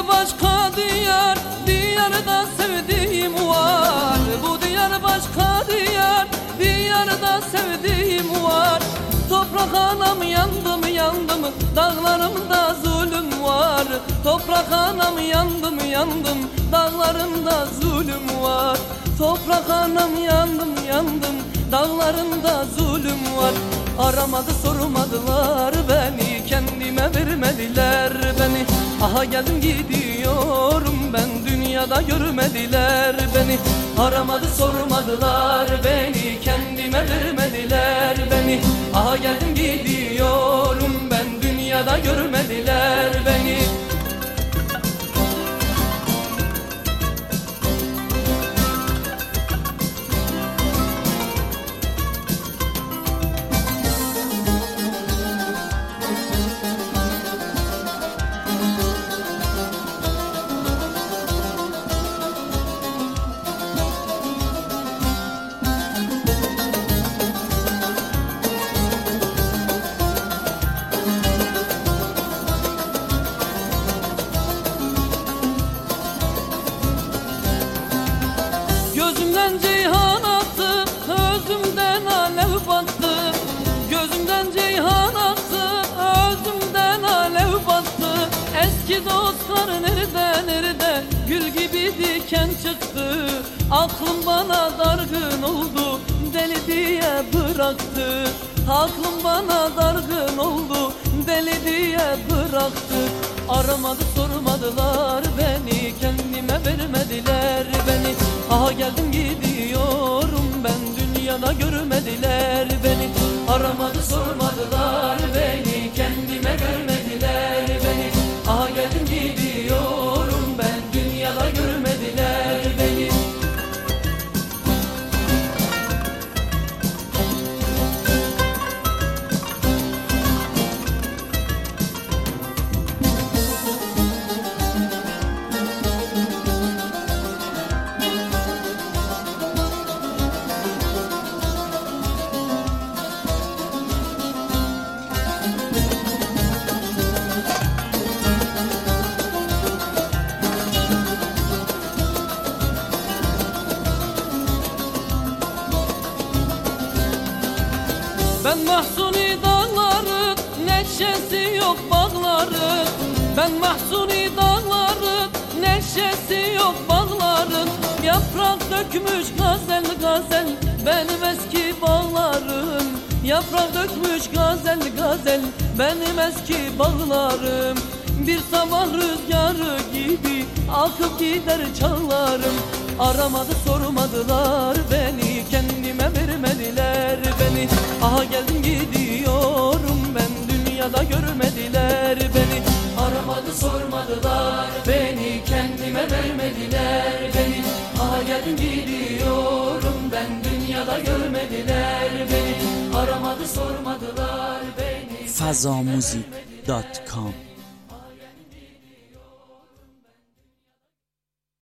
diyar başka diyar, diyarda sevdiğim var. Bu diyar başka diyar, diyarda sevdiğim var. Toprak anam yandım yandım, dağlarımda zulüm var. Toprak anam yandım yandım, dağlarımda zulüm var. Toprak anam yandım yandım, dağlarında zulüm var. Aramadı sormadılar beni, kendime vermediler beni. Aha geldim gidiyorum ben, dünyada görmediler beni. Aramadı sormadılar beni, kendime vermediler beni. Aha geldim gidiyorum ben, dünyada görmediler beni. Gözümden ceyhan attı, özümden alev battı. Gözümden ceyhan attı, özümden alev battı. Eski dostlar nerede nerede, gül gibi diken çıktı. Aklım bana dargın oldu, deli diye bıraktı. Aklım bana dargın oldu, deli diye bıraktı. Aramadı sormadılar beni, kendime vermediler beni. Aha geldim gidiyorum ben, dünyada görmediler beni. Aramadı sormadılar beni, kendime vermediler beni. Aha geldim gidiyorum ben, dünyada görmediler beni. Ben Mahsuni dağları, neşesi yok bağları. Ben Mahsuni dağları, neşesi yok bağların. Yaprak dökmüş gazel gazel, benim eski bağlarım. Yaprak dökmüş gazel gazel, benim eski bağlarım. Bir sabah rüzgarı gibi akıp gider çağlarım. Aramadı sormadılar beni, kendime vermediler beni. Aha geldim gidiyorum ben, dünyada görmediler beni. Aramadı sormadılar beni, kendime vermediler beni. Aha geldim gidiyorum ben, dünyada görmediler beni. Aramadı sormadılar beni. fazamuzik.com